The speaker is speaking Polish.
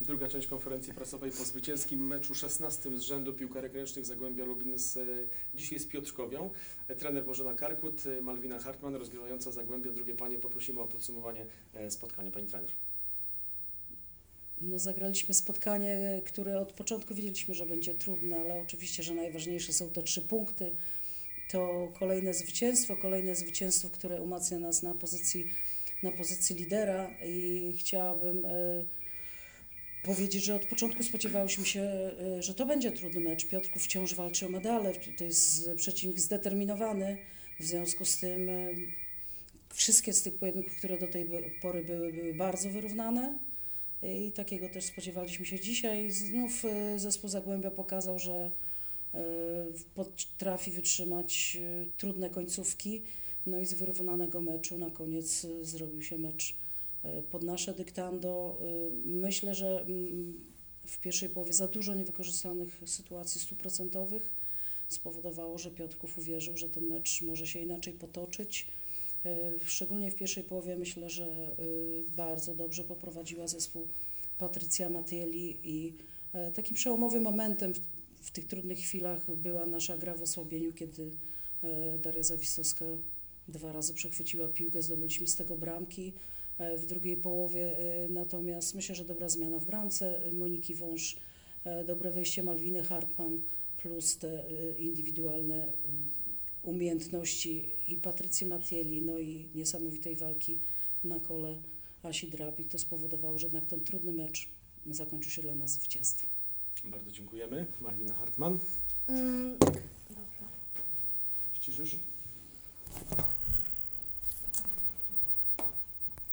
Druga część konferencji prasowej po zwycięskim meczu 16 z rzędu piłkarek ręcznych Zagłębia Lubin dzisiaj z Piotrkowią. Trener Bożena Karkut, Malwina Hartman, rozgrywająca Zagłębia. Drugie panie, poprosimy o podsumowanie spotkania. Pani trener. No, zagraliśmy spotkanie, które od początku wiedzieliśmy, że będzie trudne, ale oczywiście, że najważniejsze są te 3 punkty. To kolejne zwycięstwo, które umacnia nas na pozycji lidera i chciałabym powiedzieć, że od początku spodziewałyśmy się, że to będzie trudny mecz. Piotrków wciąż walczy o medale, to jest przeciwnik zdeterminowany, w związku z tym wszystkie z tych pojedynków, które do tej pory były bardzo wyrównane i takiego też spodziewaliśmy się dzisiaj. Znów zespół Zagłębia pokazał, że potrafi wytrzymać trudne końcówki, no i z wyrównanego meczu na koniec zrobił się mecz pod nasze dyktando. Myślę, że w pierwszej połowie za dużo niewykorzystanych sytuacji 100% spowodowało, że Piotrków uwierzył, że ten mecz może się inaczej potoczyć. Szczególnie w pierwszej połowie myślę, że bardzo dobrze poprowadziła zespół Patrycja Matieli i takim przełomowym momentem w tych trudnych chwilach była nasza gra w osłabieniu, kiedy Daria Zawistowska 2 razy przechwyciła piłkę, zdobyliśmy z tego bramki. W drugiej połowie natomiast myślę, że dobra zmiana w bramce Moniki Wąż, dobre wejście Malwiny Hartman plus te indywidualne umiejętności i Patrycji Matieli, no i niesamowitej walki na kole Asi Drabik, to spowodowało, że jednak ten trudny mecz zakończył się dla nas zwycięstwem. Bardzo dziękujemy. Malwina Hartman. Dobrze. Ściszysz?